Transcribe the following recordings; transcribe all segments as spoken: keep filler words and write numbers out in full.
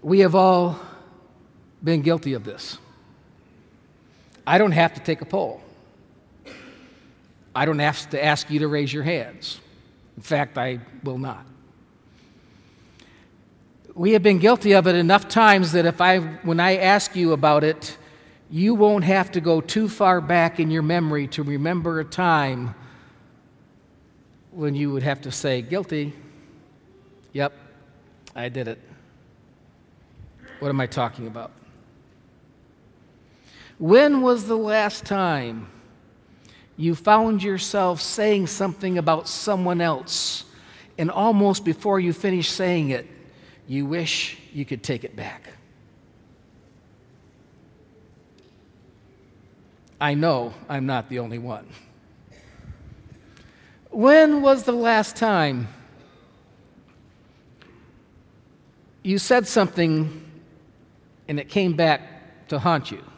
We have all been guilty of this. I don't have to take a poll. I don't have to ask you to raise your hands. In fact, I will not. We have been guilty of it enough times that if I, when I ask you about it, you won't have to go too far back in your memory to remember a time when you would have to say, guilty. Yep, I did it. What am I talking about? When was the last time you found yourself saying something about someone else, and almost before you finish saying it, you wish you could take it back? I know I'm not the only one. When was the last time you said something and it came back to haunt you?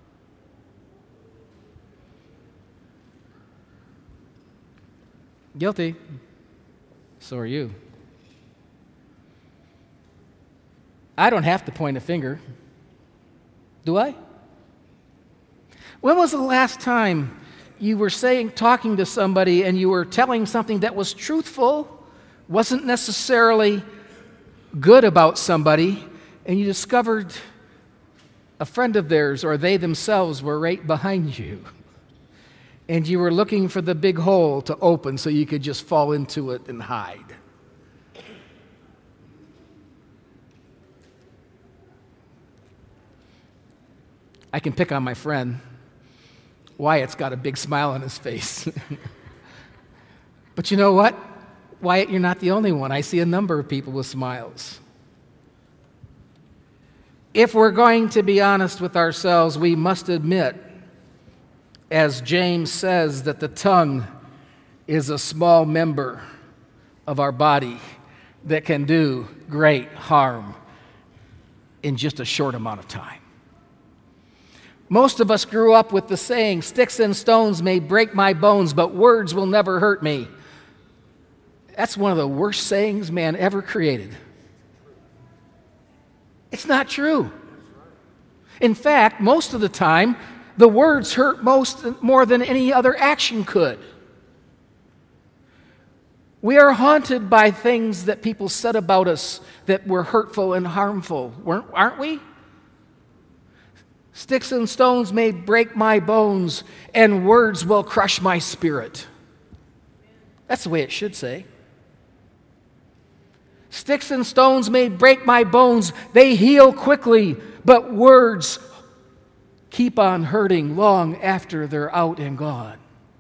Guilty. So are you. I don't have to point a finger. Do I? When was the last time you were saying, talking to somebody and you were telling something that was truthful, wasn't necessarily good about somebody, and you discovered a friend of theirs or they themselves were right behind you, and you were looking for the big hole to open so you could just fall into it and hide? I can pick on my friend. Wyatt's got a big smile on his face. But you know what? Wyatt, you're not the only one. I see a number of people with smiles. If we're going to be honest with ourselves, we must admit, as James says, that the tongue is a small member of our body that can do great harm in just a short amount of time. Most of us grew up with the saying, sticks and stones may break my bones, but words will never hurt me. That's one of the worst sayings man ever created. It's not true. In fact, most of the time, the words hurt most more than any other action could. We are haunted by things that people said about us that were hurtful and harmful, aren't we? Sticks and stones may break my bones, and words will crush my spirit. That's the way it should say. Sticks and stones may break my bones, they heal quickly, but words keep on hurting long after they're out and gone.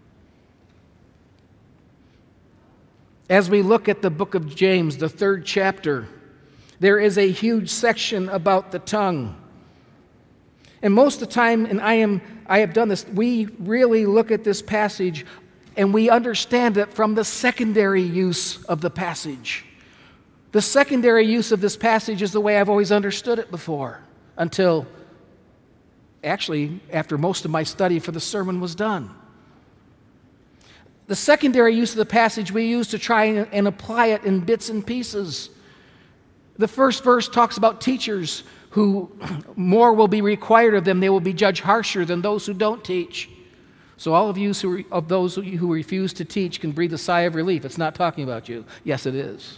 As we look at the book of James, the third chapter, there is a huge section about the tongue. And most of the time, and I am I have done this, we really look at this passage and we understand it from the secondary use of the passage. The secondary use of this passage is the way I've always understood it before, until actually after most of my study for the sermon was done. The secondary use of the passage we use to try and apply it in bits and pieces. The first verse talks about teachers who more will be required of them. They will be judged harsher than those who don't teach. So all of you who, of those who refuse to teach can breathe a sigh of relief. It's not talking about you. Yes, it is.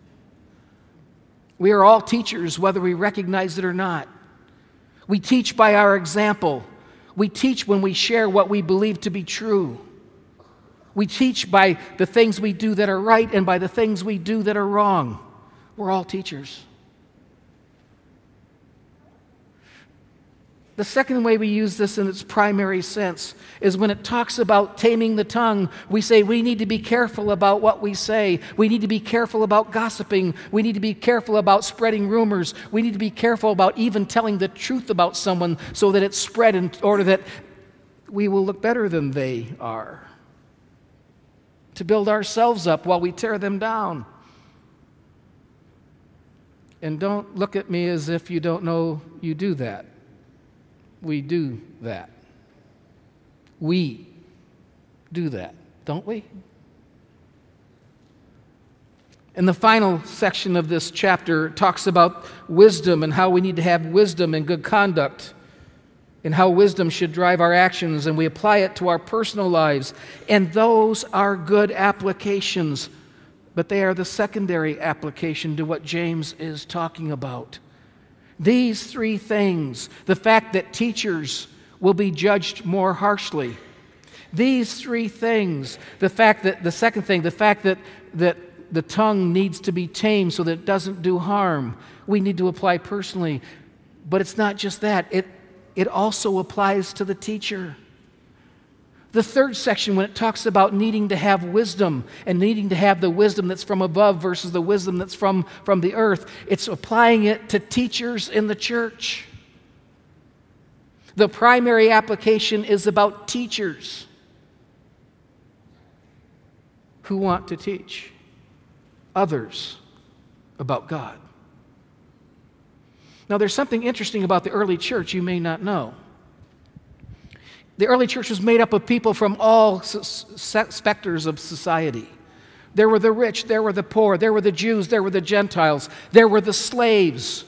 We are all teachers, whether we recognize it or not. We teach by our example. We teach when we share what we believe to be true. We teach by the things we do that are right and by the things we do that are wrong. We're all teachers. The second way we use this in its primary sense is when it talks about taming the tongue. We say we need to be careful about what we say. We need to be careful about gossiping. We need to be careful about spreading rumors. We need to be careful about even telling the truth about someone so that it's spread in order that we will look better than they are. To build ourselves up while we tear them down. And don't look at me as if you don't know you do that. We do that. We do that, don't we? And the final section of this chapter talks about wisdom and how we need to have wisdom and good conduct, and how wisdom should drive our actions, and we apply it to our personal lives. And those are good applications, but they are the secondary application to what James is talking about. These three things, the fact that teachers will be judged more harshly, these three things, the fact that, the second thing, the fact that, that the tongue needs to be tamed so that it doesn't do harm, we need to apply personally. But it's not just that, it, it also applies to the teacher. The third section, when it talks about needing to have wisdom and needing to have the wisdom that's from above versus the wisdom that's from, from the earth, it's applying it to teachers in the church. The primary application is about teachers who want to teach others about God. Now, there's something interesting about the early church you may not know. The early church was made up of people from all specters of society. There were the rich, there were the poor, there were the Jews, there were the Gentiles, there were the slaves.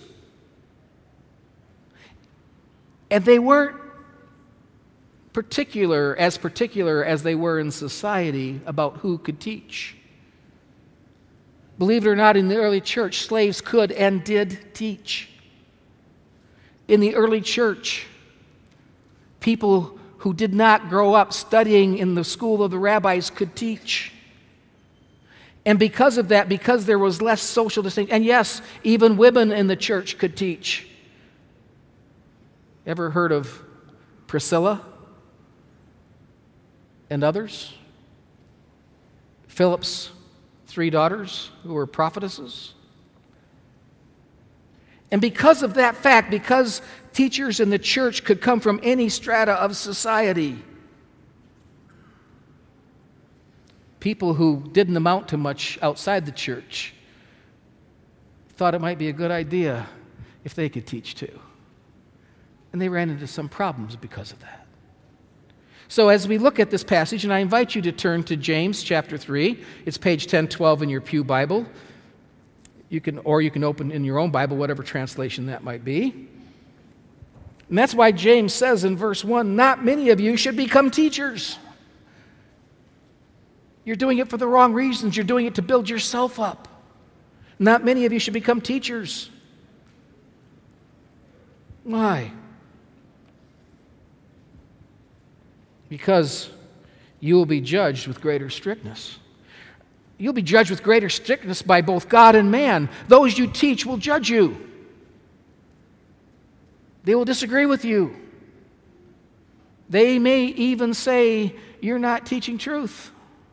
And they weren't particular, as particular as they were in society about who could teach. Believe it or not, in the early church, slaves could and did teach. In the early church, people who did not grow up studying in the school of the rabbis could teach. And because of that, because there was less social distinction, and yes, even women in the church could teach. Ever heard of Priscilla and others? Philip's three daughters who were prophetesses. And because of that fact, because teachers in the church could come from any strata of society, people who didn't amount to much outside the church thought it might be a good idea if they could teach too. And they ran into some problems because of that. So as we look at this passage, and I invite you to turn to James chapter three, it's page ten twelve in your pew Bible. You can, or you can open in your own Bible, whatever translation that might be. And that's why James says in verse one, not many of you should become teachers. You're doing it for the wrong reasons. You're doing it to build yourself up. Not many of you should become teachers. Why? Because you will be judged with greater strictness. You'll be judged with greater strictness by both God and man. Those you teach will judge you. They will disagree with you. They may even say you're not teaching truth.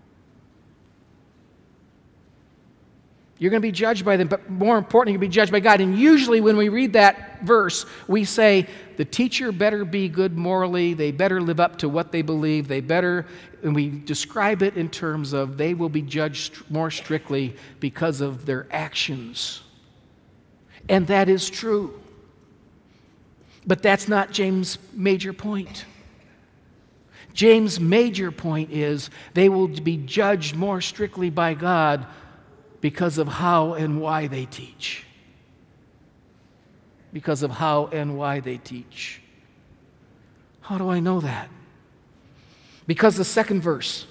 You're going to be judged by them, but more importantly, you're going to be judged by God. And usually when we read that verse, we say, the teacher better be good morally, they better live up to what they believe, they better, and we describe it in terms of they will be judged more strictly because of their actions. And that is true. But that's not James' major point. James' major point is they will be judged more strictly by God because of how and why they teach. Because of how and why they teach. How do I know that? Because the second verse,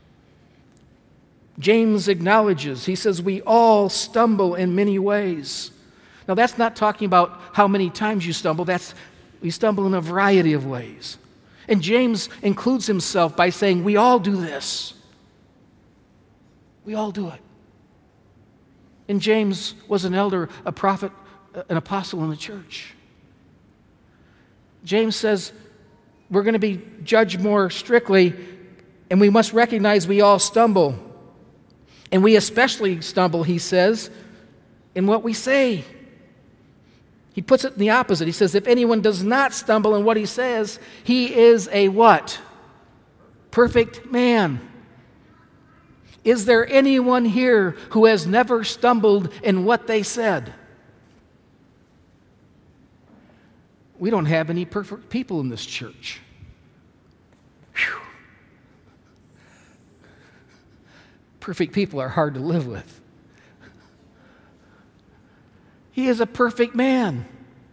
James acknowledges, he says, we all stumble in many ways. Now that's not talking about how many times you stumble, that's we stumble in a variety of ways. And James includes himself by saying, we all do this. We all do it. And James was an elder, a prophet, an apostle in the church. James says we're going to be judged more strictly, and we must recognize we all stumble. And we especially stumble, he says, in what we say. He puts it in the opposite. He says, if anyone does not stumble in what he says, he is a what? Perfect man. Is there anyone here who has never stumbled in what they said? We don't have any perfect people in this church. Whew. Perfect people are hard to live with. He is a perfect man.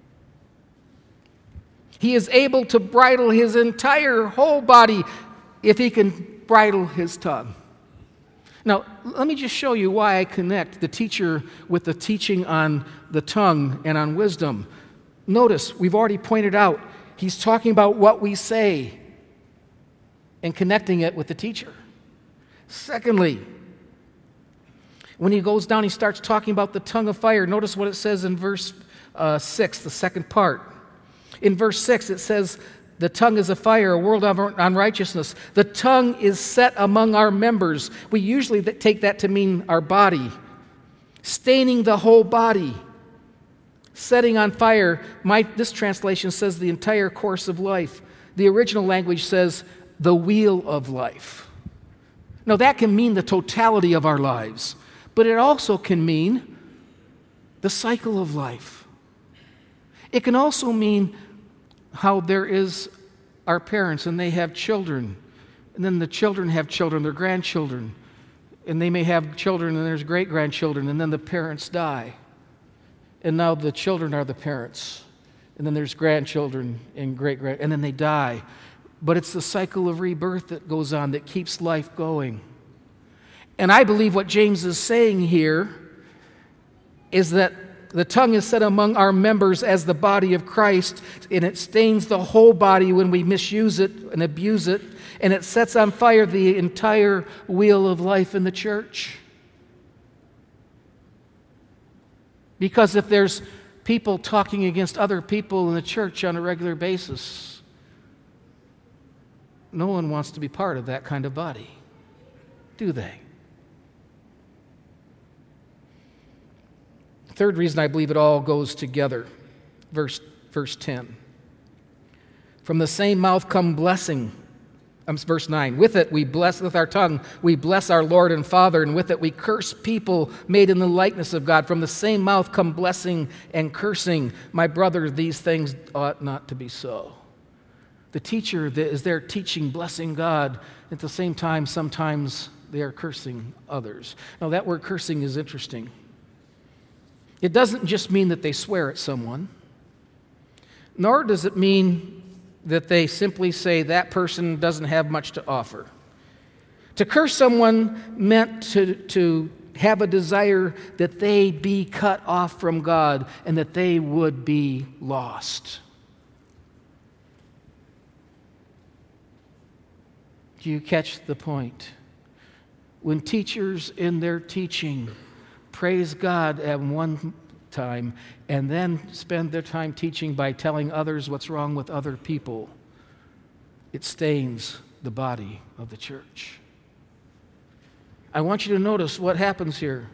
He is able to bridle his entire whole body if he can bridle his tongue. Now, let me just show you why I connect the teacher with the teaching on the tongue and on wisdom. Notice, we've already pointed out, he's talking about what we say and connecting it with the teacher. Secondly, when he goes down, he starts talking about the tongue of fire. Notice what it says in verse uh, six, the second part. In verse six, it says, the tongue is a fire, a world of unrighteousness. The tongue is set among our members. We usually take that to mean our body. Staining the whole body. Setting on fire. My, this translation says the entire course of life. The original language says the wheel of life. Now that can mean the totality of our lives, but it also can mean the cycle of life. It can also mean how there is our parents and they have children, and then the children have children, their grandchildren, and they may have children and there's great-grandchildren, and then the parents die. And now the children are the parents, and then there's grandchildren and great-grand, and then they die. But it's the cycle of rebirth that goes on that keeps life going. And I believe what James is saying here is that the tongue is set among our members as the body of Christ, and it stains the whole body when we misuse it and abuse it, and it sets on fire the entire wheel of life in the church. Because if there's people talking against other people in the church on a regular basis, no one wants to be part of that kind of body, do they? Third reason I believe it all goes together, verse, verse ten. From the same mouth come blessing. Um, verse nine. With it we bless, with our tongue, we bless our Lord and Father, and with it we curse people made in the likeness of God. From the same mouth come blessing and cursing. My brother, these things ought not to be so. The teacher that is there teaching, blessing God. At the same time, sometimes they are cursing others. Now that word cursing is interesting. It doesn't just mean that they swear at someone, nor does it mean that they simply say that person doesn't have much to offer. To curse someone meant to, to have a desire that they be cut off from God and that they would be lost. Do you catch the point? When teachers in their teaching praise God at one time and then spend their time teaching by telling others what's wrong with other people, it stains the body of the church. I want you to notice what happens here.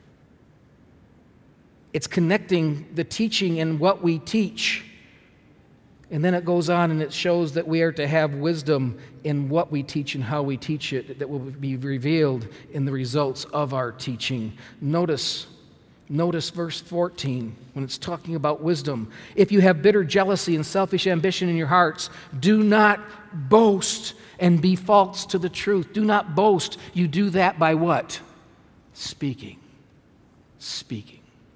It's connecting the teaching and what we teach. And then it goes on and it shows that we are to have wisdom in what we teach and how we teach it, that will be revealed in the results of our teaching. Notice, notice verse fourteen when it's talking about wisdom. If you have bitter jealousy and selfish ambition in your hearts, do not boast and be false to the truth. Do not boast. You do that by what? Speaking. Speaking.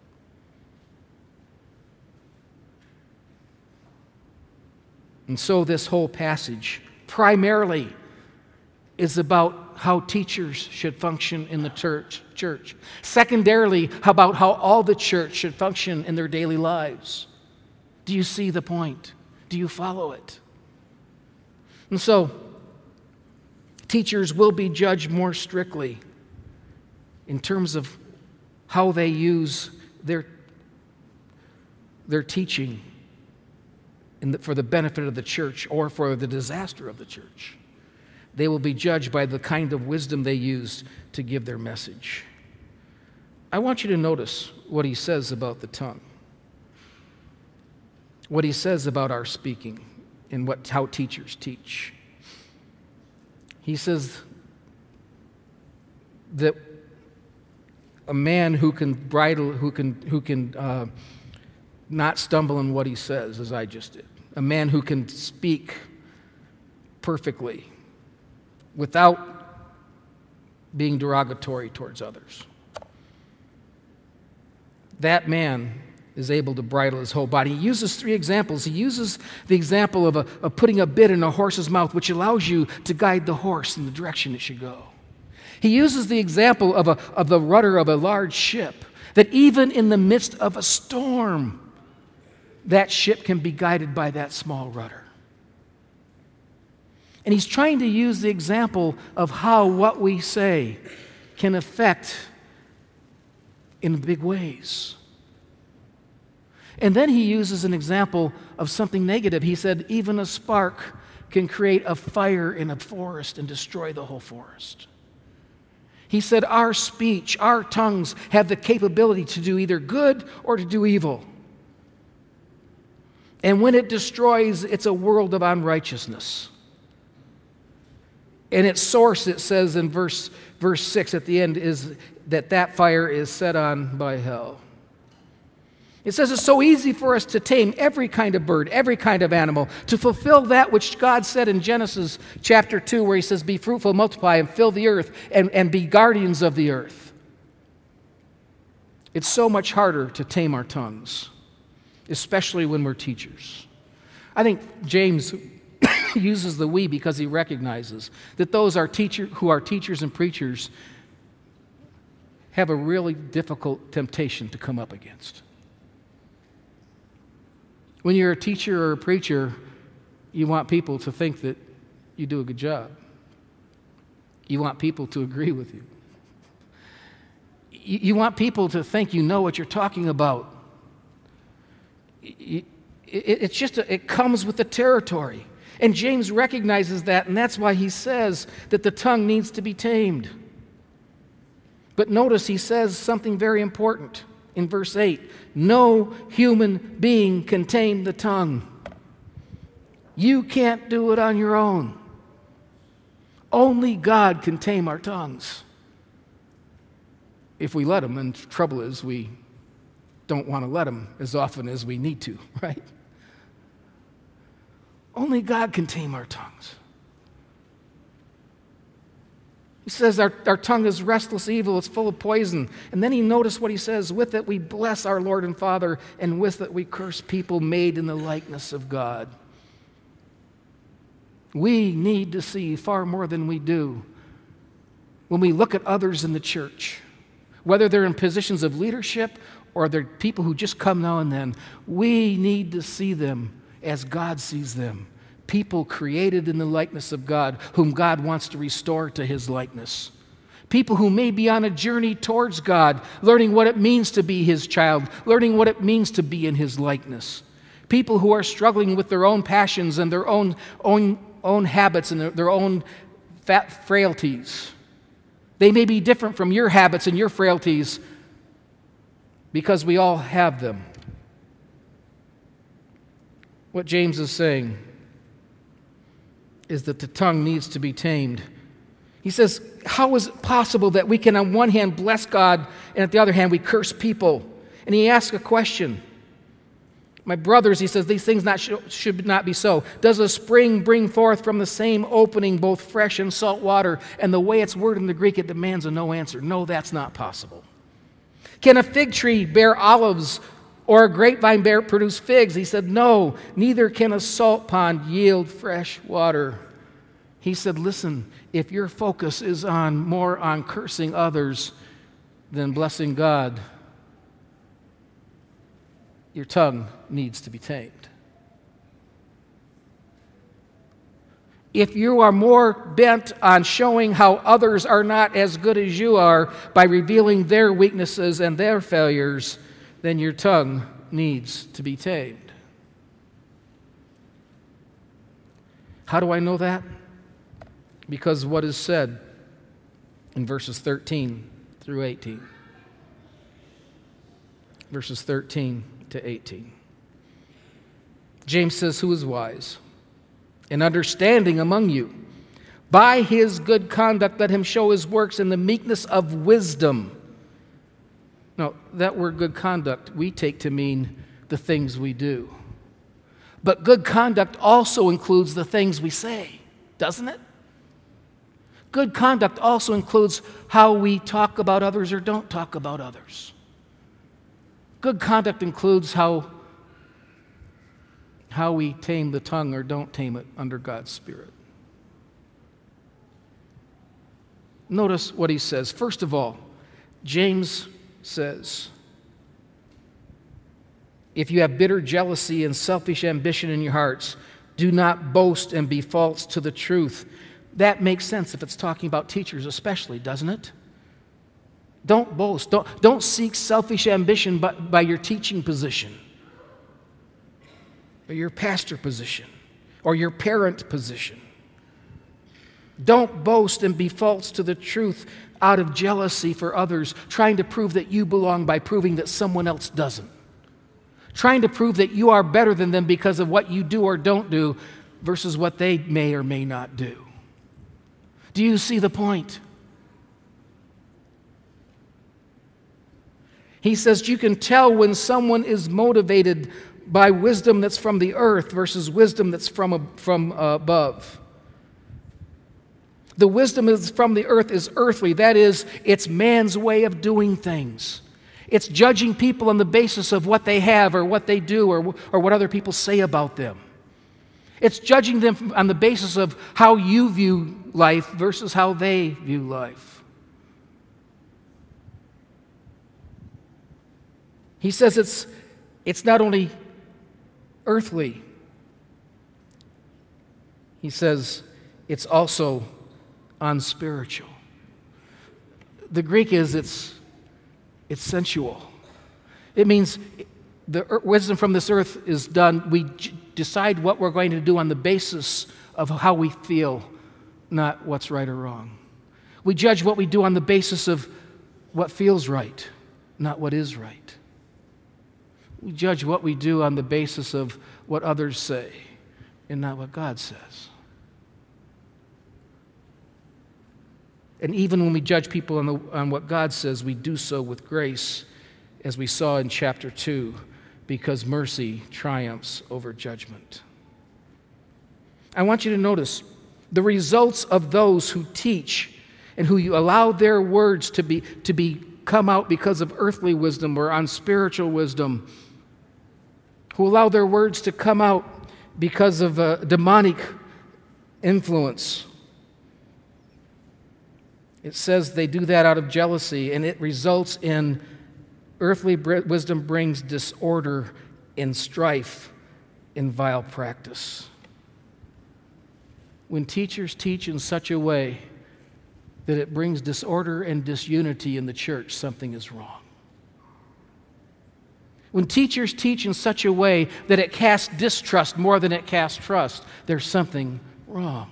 And so this whole passage primarily is about how teachers should function in the church. church. Secondarily, about how all the church should function in their daily lives. Do you see the point? Do you follow it? And so, teachers will be judged more strictly in terms of how they use their, their teaching The, for the benefit of the church or for the disaster of the church. They will be judged by the kind of wisdom they use to give their message. I want you to notice what he says about the tongue, what he says about our speaking and what, how teachers teach. He says that a man who can bridle, who can, who can uh, not stumble in what he says, as I just did. A man who can speak perfectly without being derogatory towards others. That man is able to bridle his whole body. He uses three examples. He uses the example of, a, of putting a bit in a horse's mouth, which allows you to guide the horse in the direction it should go. He uses the example of, a, of the rudder of a large ship, that even in the midst of a storm, that ship can be guided by that small rudder. And he's trying to use the example of how what we say can affect in big ways. And then he uses an example of something negative. He said, even a spark can create a fire in a forest and destroy the whole forest. He said, our speech, our tongues have the capability to do either good or to do evil. And when it destroys, it's a world of unrighteousness. And its source, it says in verse, verse six at the end, is that that fire is set on by hell. It says it's so easy for us to tame every kind of bird, every kind of animal, to fulfill that which God said in Genesis chapter two, where he says, be fruitful, multiply, and fill the earth, and, and be guardians of the earth. It's so much harder to tame our tongues, especially when we're teachers. I think James uses the we because he recognizes that those are teacher, who are teachers and preachers have a really difficult temptation to come up against. When you're a teacher or a preacher, you want people to think that you do a good job. You want people to agree with you. You, you want people to think you know what you're talking about. It, it, it's just, a, it comes with the territory. And James recognizes that, and that's why he says that the tongue needs to be tamed. But notice he says something very important in verse eight. No human being can tame the tongue. You can't do it on your own. Only God can tame our tongues. If we let him, and the trouble is we don't want to let him as often as we need to, right? Only God can tame our tongues. He says our, our tongue is restless evil, it's full of poison. And then he noticed what he says, with it we bless our Lord and Father, and with it we curse people made in the likeness of God. We need to see far more than we do when we look at others in the church, whether they're in positions of leadership or they're people who just come now and then. We need to see them as God sees them. People created in the likeness of God, whom God wants to restore to his likeness. People who may be on a journey towards God, learning what it means to be his child, learning what it means to be in his likeness. People who are struggling with their own passions and their own, own, own habits and their, their own fat frailties. They may be different from your habits and your frailties because we all have them. What James is saying is that the tongue needs to be tamed. He says, how is it possible that we can on one hand bless God and at the other hand we curse people? And he asks a question. My brothers, he says, these things not sh- should not be so. Does a spring bring forth from the same opening both fresh and salt water? And the way it's worded in the Greek, it demands a no answer. No, that's not possible. Can a fig tree bear olives or a grapevine bear produce figs? He said, no, neither can a salt pond yield fresh water. He said, listen, if your focus is on more on cursing others than blessing God, your tongue needs to be tamed. If you are more bent on showing how others are not as good as you are by revealing their weaknesses and their failures, then your tongue needs to be tamed. How do I know that? Because what is said in verses thirteen through eighteen. Verses thirteen to eighteen. James says, who is wise and understanding among you? By his good conduct let him show his works in the meekness of wisdom. Now, that word good conduct we take to mean the things we do. But good conduct also includes the things we say, doesn't it? Good conduct also includes how we talk about others or don't talk about others. Good conduct includes how, how we tame the tongue or don't tame it under God's Spirit. Notice what he says. First of all, James says, if you have bitter jealousy and selfish ambition in your hearts, do not boast and be false to the truth. That makes sense if it's talking about teachers especially, doesn't it? Don't boast. Don't, don't seek selfish ambition by, by your teaching position, or your pastor position, or your parent position. Don't boast and be false to the truth out of jealousy for others, trying to prove that you belong by proving that someone else doesn't. Trying to prove that you are better than them because of what you do or don't do versus what they may or may not do. Do you see the point? He says you can tell when someone is motivated by wisdom that's from the earth versus wisdom that's from, from above. The wisdom that's from the earth is earthly. That is, it's man's way of doing things. It's judging people on the basis of what they have or what they do or, or what other people say about them. It's judging them on the basis of how you view life versus how they view life. He says it's, it's not only earthly. He says it's also unspiritual. The Greek is it's, it's sensual. It means the wisdom from this earth is done. We j- decide what we're going to do on the basis of how we feel, not what's right or wrong. We judge what we do on the basis of what feels right, not what is right. We judge what we do on the basis of what others say and not what God says. And even when we judge people on, the, on what God says, we do so with grace, as we saw in chapter two, because mercy triumphs over judgment. I want you to notice the results of those who teach and who you allow their words to be to be come out because of earthly wisdom or unspiritual wisdom, who allow their words to come out because of a demonic influence. It says they do that out of jealousy, and it results in earthly wisdom brings disorder in strife in vile practice. When teachers teach in such a way that it brings disorder and disunity in the church, something is wrong. When teachers teach in such a way that it casts distrust more than it casts trust, there's something wrong.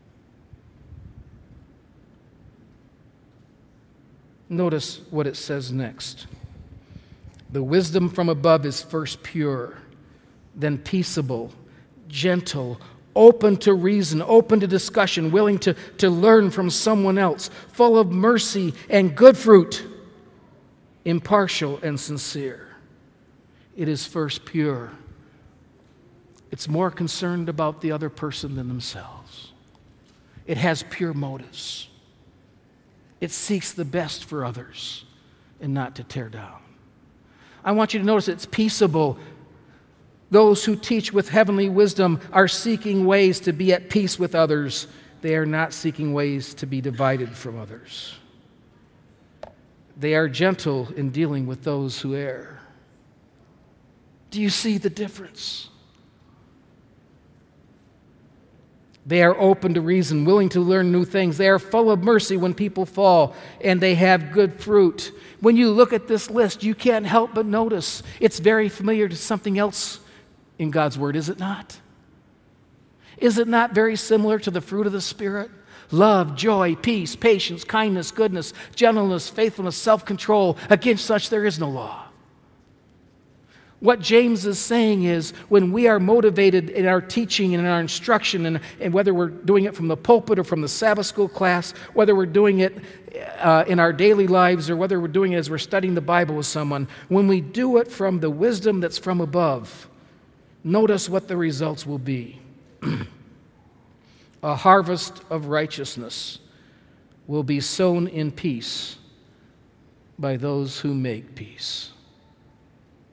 Notice what it says next. The wisdom from above is first pure, then peaceable, gentle, open to reason, open to discussion, willing to, to learn from someone else, full of mercy and good fruit, impartial and sincere. It is first pure. It's more concerned about the other person than themselves. It has pure motives. It seeks the best for others and not to tear down. I want you to notice it's peaceable. Those who teach with heavenly wisdom are seeking ways to be at peace with others. They are not seeking ways to be divided from others. They are gentle in dealing with those who err. Do you see the difference? They are open to reason, willing to learn new things. They are full of mercy when people fall, and they have good fruit. When you look at this list, you can't help but notice it's very familiar to something else in God's Word, is it not? Is it not very similar to the fruit of the Spirit? Love, joy, peace, patience, kindness, goodness, gentleness, faithfulness, self-control. Against such there is no law. What James is saying is when we are motivated in our teaching and in our instruction, and, and whether we're doing it from the pulpit or from the Sabbath school class, whether we're doing it uh, in our daily lives or whether we're doing it as we're studying the Bible with someone, when we do it from the wisdom that's from above, notice what the results will be. A harvest of righteousness will be sown in peace by those who make peace.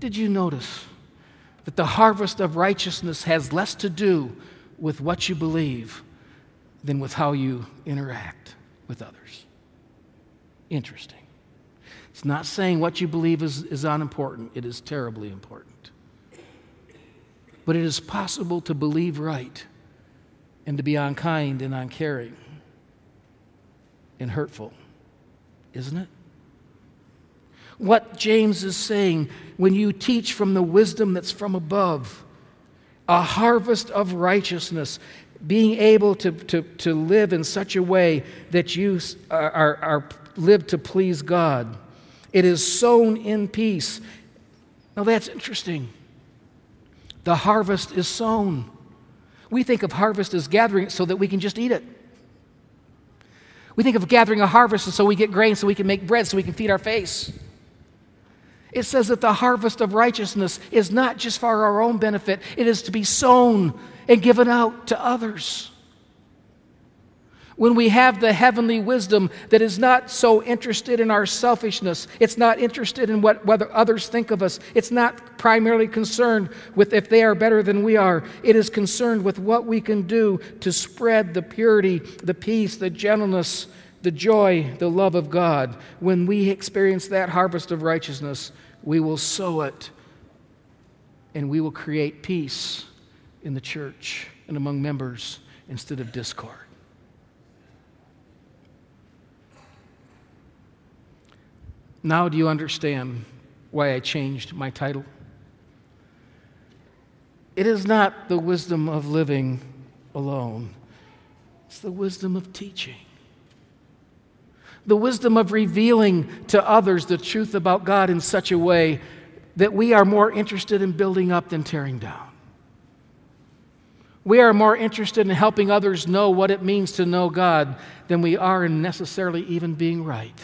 Did you notice that the harvest of righteousness has less to do with what you believe than with how you interact with others? Interesting. It's not saying what you believe is, is unimportant. It is terribly important. But it is possible to believe right and to be unkind and uncaring and hurtful, isn't it? What James is saying, when you teach from the wisdom that's from above, a harvest of righteousness, being able to, to, to live in such a way that you are, are, are live to please God. It is sown in peace. Now that's interesting. The harvest is sown. We think of harvest as gathering it so that we can just eat it. We think of gathering a harvest so we get grain, so we can make bread, so we can feed our face. It says that the harvest of righteousness is not just for our own benefit. It is to be sown and given out to others. When we have the heavenly wisdom that is not so interested in our selfishness, it's not interested in what whether others think of us, it's not primarily concerned with if they are better than we are. It is concerned with what we can do to spread the purity, the peace, the gentleness, the joy, the love of God. When we experience that harvest of righteousness, we will sow it and we will create peace in the church and among members instead of discord. Now do you understand why I changed my title? It is not the wisdom of living alone. It's the wisdom of teaching. The wisdom of revealing to others the truth about God in such a way that we are more interested in building up than tearing down. We are more interested in helping others know what it means to know God than we are in necessarily even being right.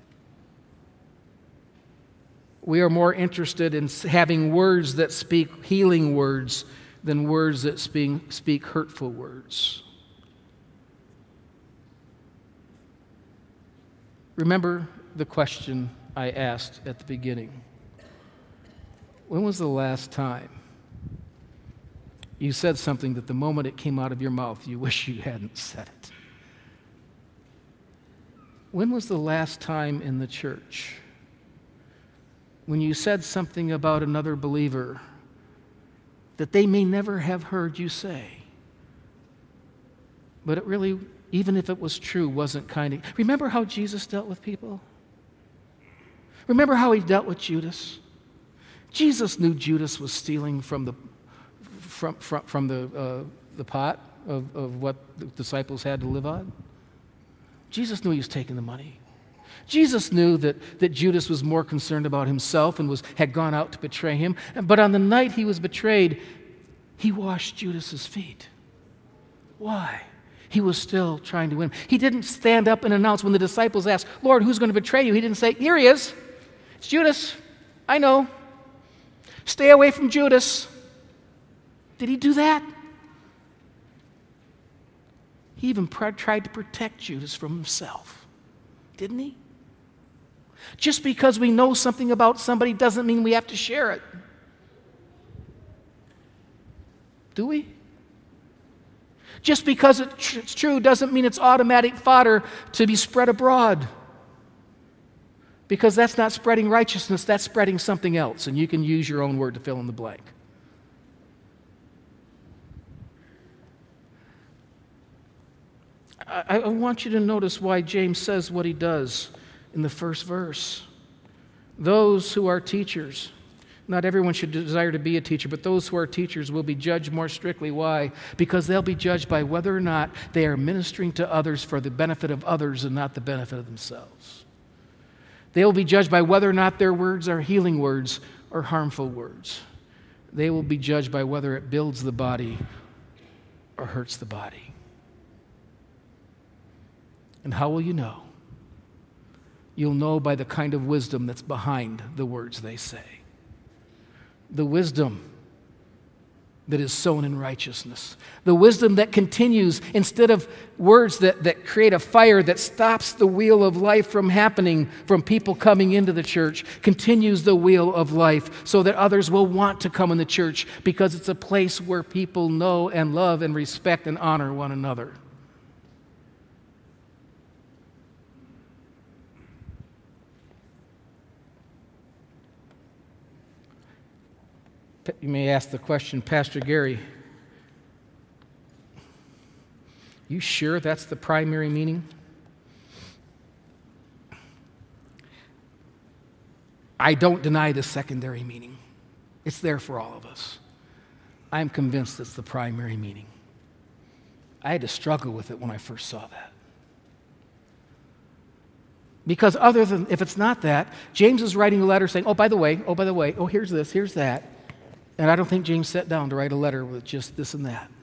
We are more interested in having words that speak healing words than words that speak, speak hurtful words. Remember the question I asked at the beginning. When was the last time you said something that the moment it came out of your mouth, you wish you hadn't said it? When was the last time in the church when you said something about another believer that they may never have heard you say, but it really, even if it was true, wasn't kind of... Remember how Jesus dealt with people? Remember how he dealt with Judas? Jesus knew Judas was stealing from the from from, from the uh, the pot of, of what the disciples had to live on. Jesus knew he was taking the money. Jesus knew that, that Judas was more concerned about himself and was had gone out to betray him. But on the night he was betrayed, he washed Judas's feet. Why? He was still trying to win. He didn't stand up and announce when the disciples asked, Lord, who's going to betray you? He didn't say, here he is. It's Judas. I know. Stay away from Judas. Did he do that? He even pr- tried to protect Judas from himself. Didn't he? Just because we know something about somebody doesn't mean we have to share it. Do we? Just because it's true doesn't mean it's automatic fodder to be spread abroad. Because that's not spreading righteousness, that's spreading something else, and you can use your own word to fill in the blank. I, I want you to notice why James says what he does in the first verse. Those who are teachers, not everyone should desire to be a teacher, but those who are teachers will be judged more strictly. Why? Because they'll be judged by whether or not they are ministering to others for the benefit of others and not the benefit of themselves. They will be judged by whether or not their words are healing words or harmful words. They will be judged by whether it builds the body or hurts the body. And how will you know? You'll know by the kind of wisdom that's behind the words they say. The wisdom that is sown in righteousness. The wisdom that continues instead of words that, that create a fire that stops the wheel of life from happening, from people coming into the church, continues the wheel of life so that others will want to come in the church because it's a place where people know and love and respect and honor one another. You may ask the question, Pastor Gary, you sure that's the primary meaning? I don't deny the secondary meaning. It's there for all of us. I'm convinced it's the primary meaning. I had to struggle with it when I first saw that. Because other than, if it's not that, James is writing a letter saying, oh, by the way, oh, by the way, oh, here's this, here's that. And I don't think James sat down to write a letter with just this and that.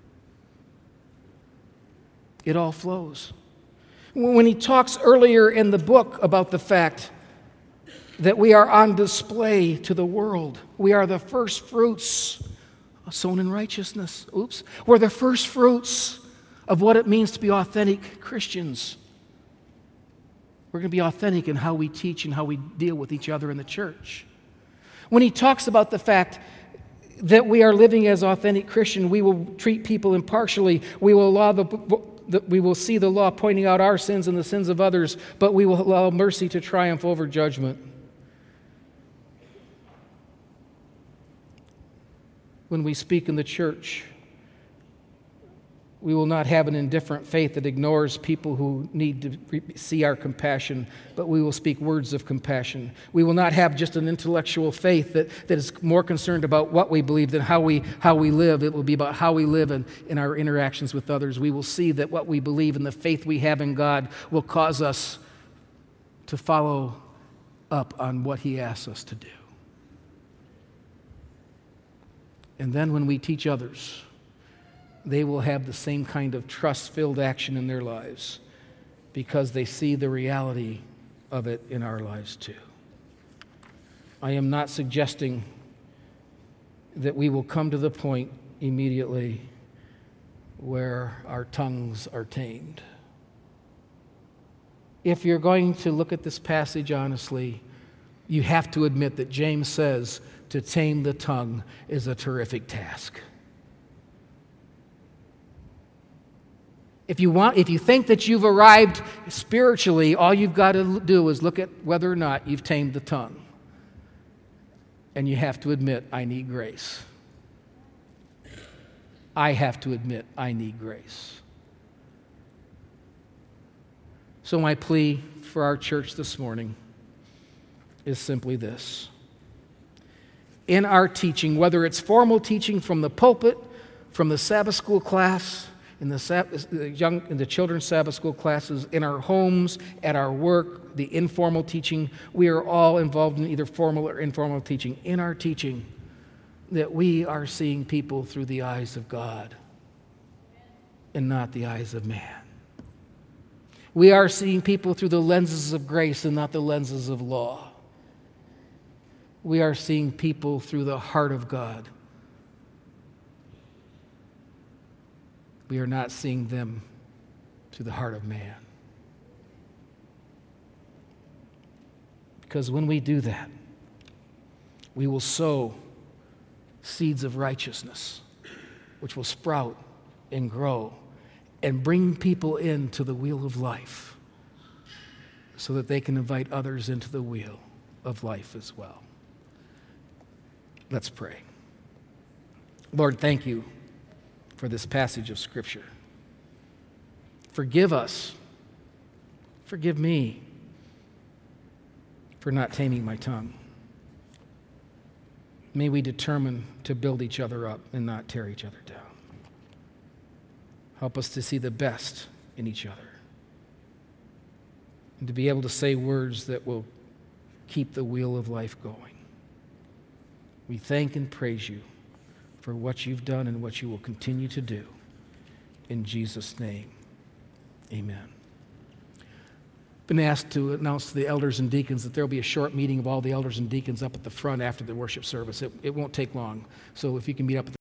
It all flows. When he talks earlier in the book about the fact that we are on display to the world, we are the first fruits sown in righteousness. Oops. We're the first fruits of what it means to be authentic Christians. We're going to be authentic in how we teach and how we deal with each other in the church. When he talks about the fact that we are living as authentic Christians, we will treat people impartially. We will allow the, the, we will see the law pointing out our sins and the sins of others, but we will allow mercy to triumph over judgment. When we speak in the church, we will not have an indifferent faith that ignores people who need to re- see our compassion, but we will speak words of compassion. We will not have just an intellectual faith that, that is more concerned about what we believe than how we, how we live. It will be about how we live in, in our interactions with others. We will see that what we believe and the faith we have in God will cause us to follow up on what He asks us to do. And then when we teach others, they will have the same kind of trust-filled action in their lives because they see the reality of it in our lives too. I am not suggesting that we will come to the point immediately where our tongues are tamed. If you're going to look at this passage honestly, you have to admit that James says to tame the tongue is a terrific task. If you want, if you think that you've arrived spiritually, all you've got to do is look at whether or not you've tamed the tongue. And you have to admit, I need grace. I have to admit, I need grace. So my plea for our church this morning is simply this. In our teaching, whether it's formal teaching from the pulpit, from the Sabbath school class, in the, Sabbath, the young, in the children's Sabbath school classes, in our homes, at our work, the informal teaching, we are all involved in either formal or informal teaching. In our teaching, that we are seeing people through the eyes of God and not the eyes of man. We are seeing people through the lenses of grace and not the lenses of law. We are seeing people through the heart of God. We are not seeing them through the heart of man. Because when we do that, we will sow seeds of righteousness, which will sprout and grow and bring people into the wheel of life so that they can invite others into the wheel of life as well. Let's pray. Lord, thank you for this passage of Scripture. Forgive us. Forgive me for not taming my tongue. May we determine to build each other up and not tear each other down. Help us to see the best in each other and to be able to say words that will keep the wheel of life going. We thank and praise you for what you've done and what you will continue to do. In Jesus' name, amen. Been asked to announce to the elders and deacons that there will be a short meeting of all the elders and deacons up at the front after the worship service. It, it won't take long. So if you can meet up at the